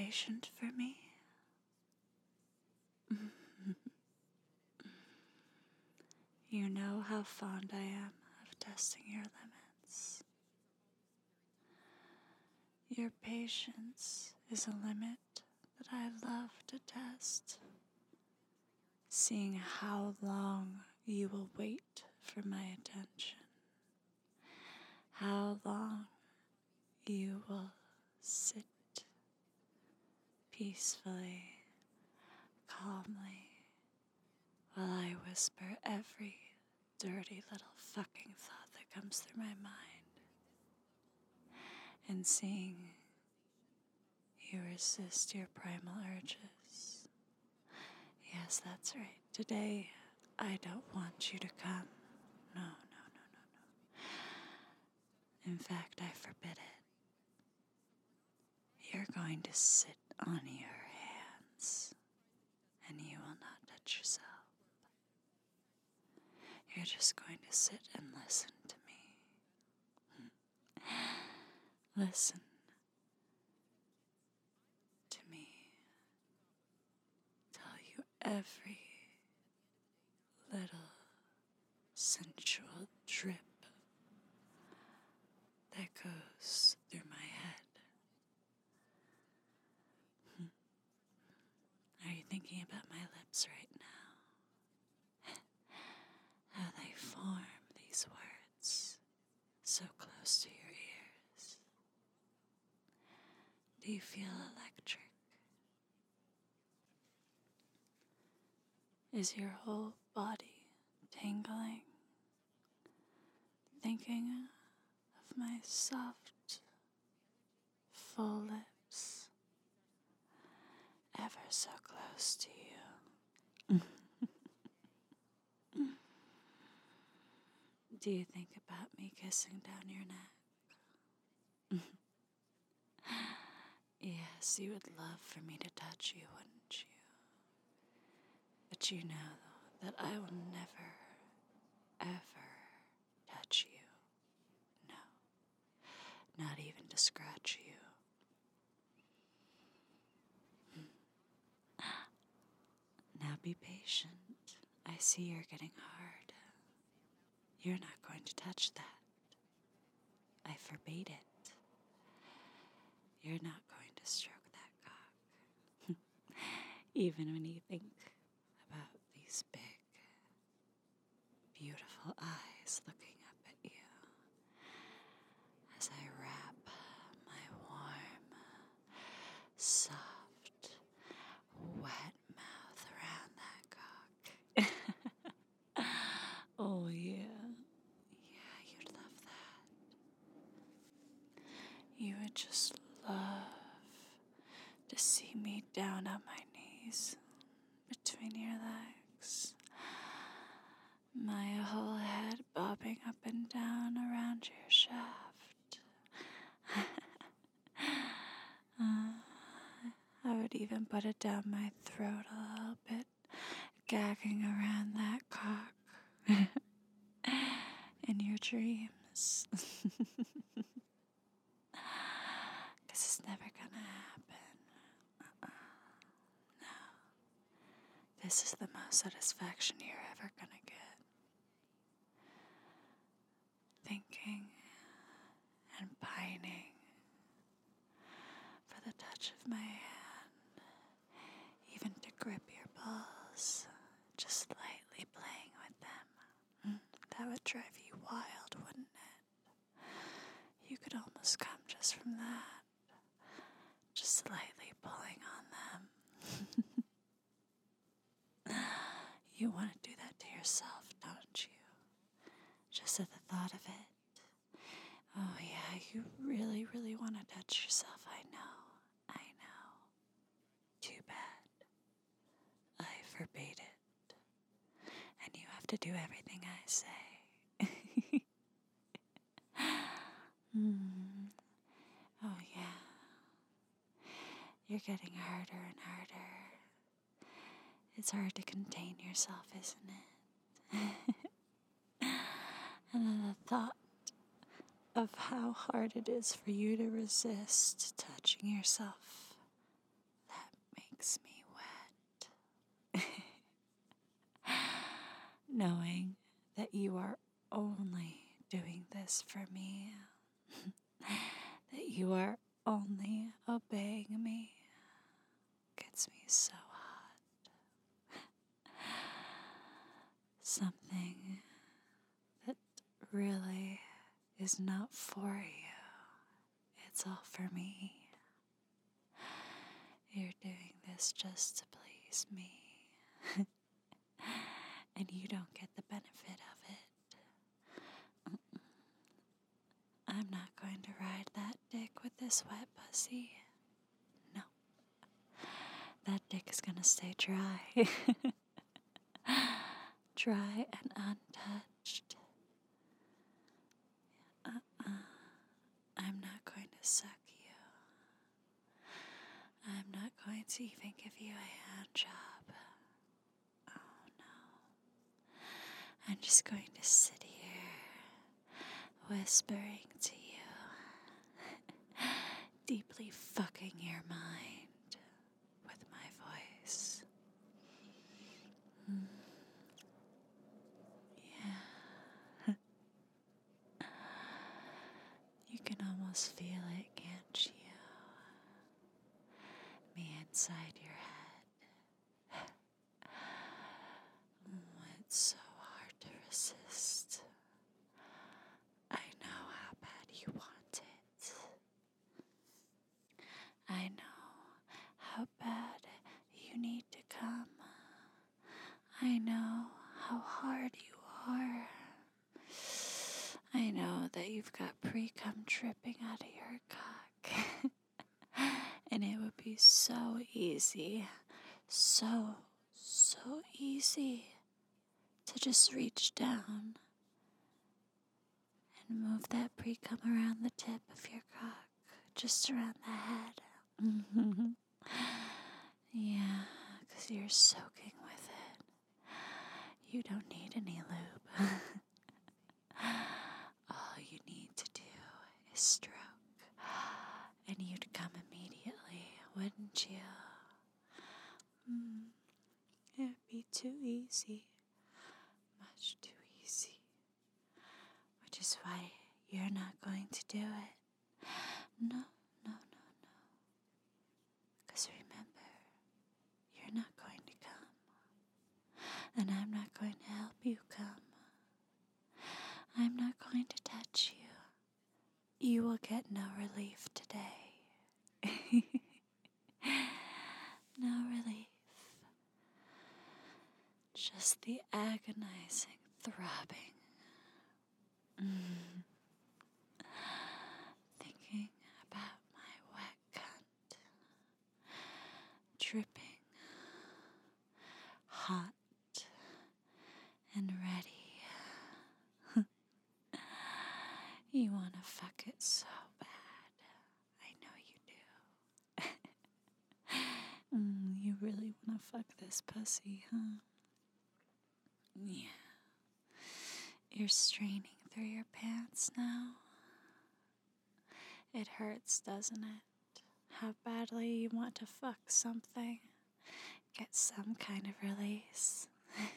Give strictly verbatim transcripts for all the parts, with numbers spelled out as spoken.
patient for me? You know how fond I am of testing your limits. Your patience is a limit that I love to test, seeing how long you will wait for my attention, how long you will sit peacefully, calmly, while I whisper every dirty little fucking thought that comes through my mind, and seeing you resist your primal urges. Yes, that's right. Today, I don't want you to come. No, no, no, no, no. In fact, I forbid it. You're going to sit on your hands, and you will not touch yourself. You're just going to sit and listen to me. Listen to me tell you every little sensual drip that goes through my head. Are you thinking about my lips right now? How they form these words so close to your ears? Do you feel electric? Is your whole body tingling? Thinking of my soft, full lips, ever so close to you. Do you think about me kissing down your neck? Yes, you would love for me to touch you, wouldn't you? But you know, though, that I will never, ever touch you. No, not even to scratch you. Now be patient. I see you're getting hard. You're not going to touch that. I forbade it. You're not going to stroke that cock. Even when you think about these big, beautiful eyes looking up at you as I wrap my warm, soft, wet mouth around that cock. Oh yeah, yeah, you'd love that. You would just love to see me down on my knees between your legs, my whole head bobbing up and down around your shaft. uh, I would even put it down my throat a little bit, gagging around that cock in your dreams. Because it's never gonna happen. Uh-uh. No. This is the most satisfaction you're ever gonna get. Thinking and pining for the touch of my hand, even to grip your balls, just lightly playing with them. Mm, that would drive you wild, wouldn't it? You could almost come just from that, just slightly pulling on them. You want to do that to yourself, don't you? Just at the thought of it. Oh yeah, you really, really want to touch yourself. I know, I know. Too bad. I forbade it. And you have to do everything I say. mm. Oh yeah. You're getting harder and harder. It's hard to contain yourself, isn't it? And then the thought of how hard it is for you to resist touching yourself makes me wet. Knowing that you are only doing this for me, that you are only obeying me, gets me so hot. Something that really is not for you, it's all for me. You're doing this just to please me. And you don't get the benefit of it. Mm-mm. I'm not going to ride that dick with this wet pussy. No. That dick is gonna stay dry. Dry and untouched. Uh-uh. I'm not going to suck you. I'm not going to even give you a hand job. Oh no. I'm just going to sit here, whispering to you, deeply fucking your mind with my voice. Mm. Yeah. You can almost feel it, can't you? Me inside your head. Oh, it's so hard to resist. I know how bad you want it. I know how bad you need to come. I know how hard you are. I know that you've got pre-cum dripping out of your cock. And it would be so easy, so, so easy to just reach down and move that pre-cum around the tip of your cock, just around the head. Mm-hmm. Yeah, because you're soaking with it. You don't need any lube. All you need to do is stroke, and you'd come immediately, wouldn't you? Mm, it'd be too easy, much too easy, which is why you're not going to do it. No, no, no, no. Because remember, you're not going to come, and I'm not going to help you come. I'm not going to touch you. You will get no relief today. No relief. Just the agonizing throbbing. Mm. Thinking about my wet cunt. Dripping. Hot. And ready. You want to fuck it so bad. I know you do. mm, you really want to fuck this pussy, huh? Yeah. You're straining through your pants now. It hurts, doesn't it? How badly you want to fuck something. Get some kind of release.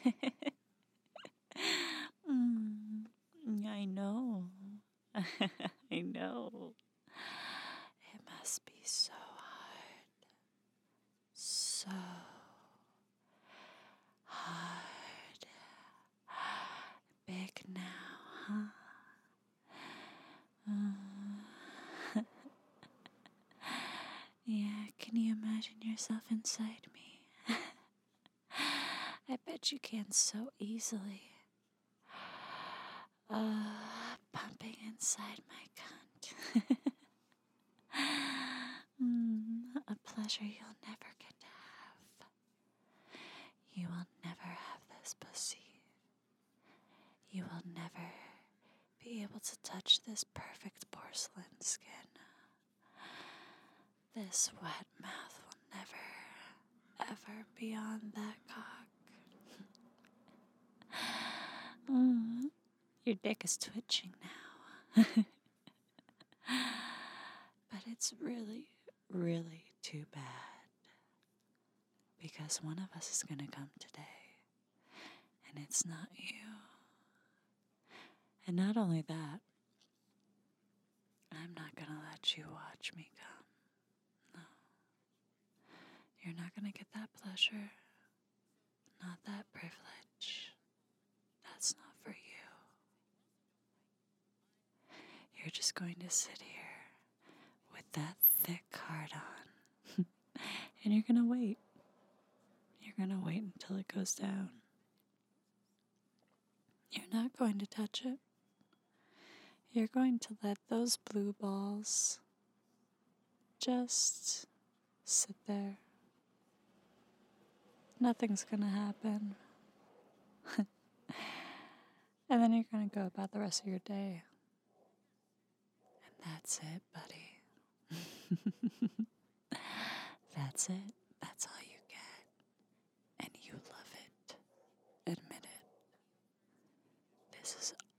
mm, I know. I know. It must be so hard. So hard. Big now, huh? Uh, yeah, can you imagine yourself inside me? I bet you can so easily. Uh, pumping inside my cunt. mm, a pleasure you'll never get to have. You will never have this pussy. You will never be able to touch this perfect porcelain skin. This wet mouth will never, ever be on that cock. mm, your dick is twitching now. But it's really, really too bad. Because one of us is going to come today, and it's not you. And not only that, I'm not going to let you watch me come. No. You're not going to get that pleasure, not that privilege. That's not for you. You're just going to sit here with that thick heart on, and you're going to wait. You're going to wait until it goes down. You're not going to touch it. You're going to let those blue balls just sit there. Nothing's going to happen. And then you're going to go about the rest of your day. And that's it, buddy. That's it. That's all you get. And you love it. Admit it. This is